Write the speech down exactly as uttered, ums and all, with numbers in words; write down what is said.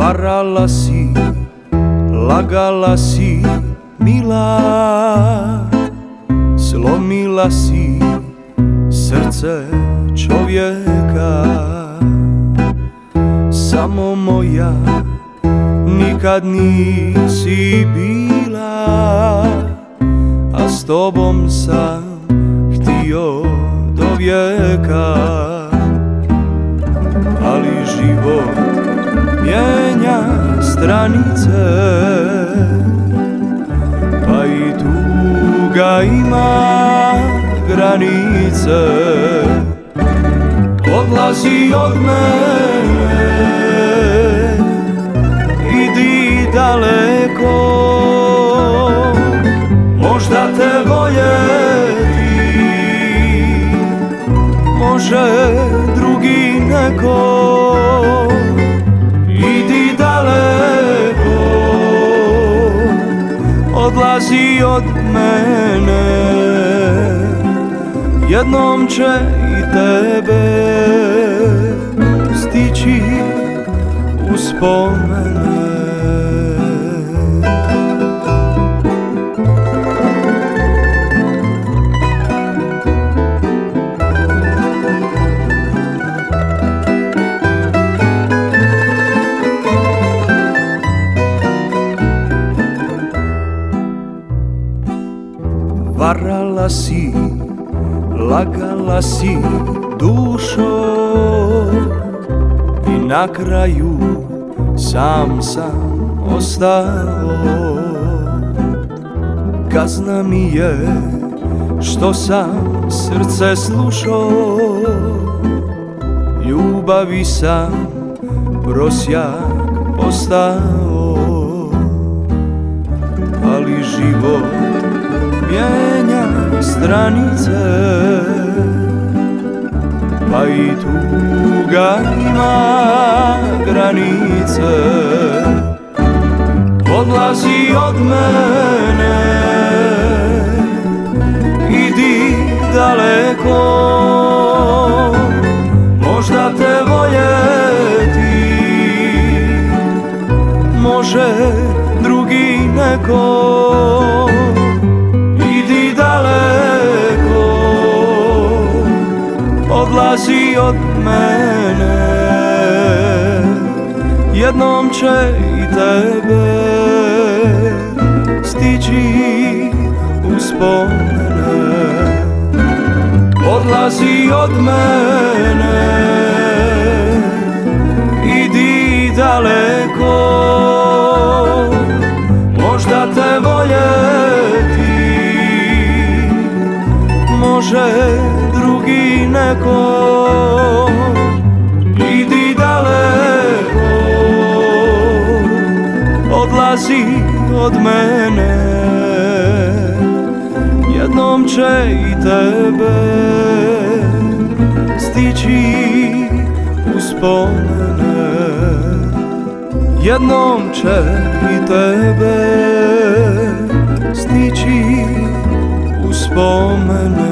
Varala si, lagala si, mila, slomila si srce čovjeka. Samo moja nikad nisi bila, a s tobom sam htio do vijeka. Ali život mijenja stranice, pa i tuga ima granice. Odlazi od mene, idi daleko, možda te voljeti može drugi neko. Idi daleko, odlazi od mene, jednom će i tebe stići uspomene. Varala si, lagala si dušo, i na kraju sam sam ostao. Kazna mi je što sam srce slušao, ljubavi sam prosjak postao. Ali život mijenja stranice, pa i tuga ima granice. Odlazi od mene, idi daleko, možda te voljeti može drugi neko. Odlazi od mene, jednom će i tebe stići uspomene. Odlazi od mene, idi daleko, možda te voljeti može drugi neko. Idi daleko, odlazi od mene, jednom će i tebe stići uspomene. Jednom će i tebe stići uspomene.